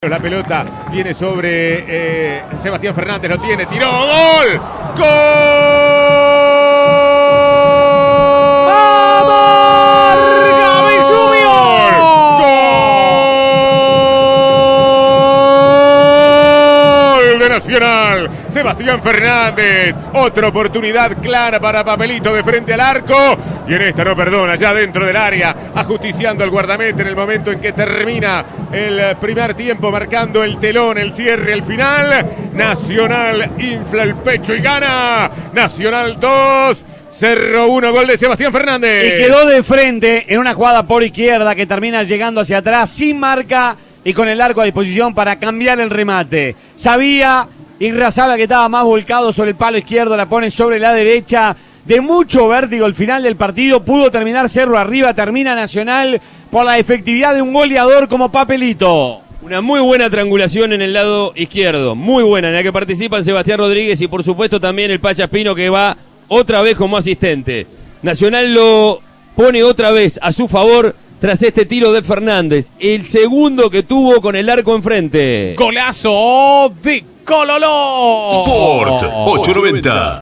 La pelota viene sobre Sebastián Fernández, lo tiene, tiró, ¡gol! ¡Gol! ¡Vamos! ¡Gaby subió! ¡Gol de Nacional! Sebastián Fernández, otra oportunidad clara para Papelito de frente al arco. Y en esta no perdona, ya dentro del área, ajusticiando al guardameta en el momento en que termina el primer tiempo, marcando el telón, el cierre, el final. Nacional infla el pecho y gana. Nacional 2, Cerro 1, gol de Sebastián Fernández. Y quedó de frente en una jugada por izquierda que termina llegando hacia atrás sin marca y con el arco a disposición para cambiar el remate. Sabía Irrazabal que estaba más volcado sobre el palo izquierdo, la pone sobre la derecha. De mucho vértigo el final del partido, pudo terminar Cerro arriba, termina Nacional por la efectividad de un goleador como Papelito. Una muy buena triangulación en el lado izquierdo, muy buena, en la que participan Sebastián Rodríguez y por supuesto también el Pacha Espino, que va otra vez como asistente. Nacional lo pone otra vez a su favor tras este tiro de Fernández, el segundo que tuvo con el arco enfrente. Golazo de Cololó. Sport 890.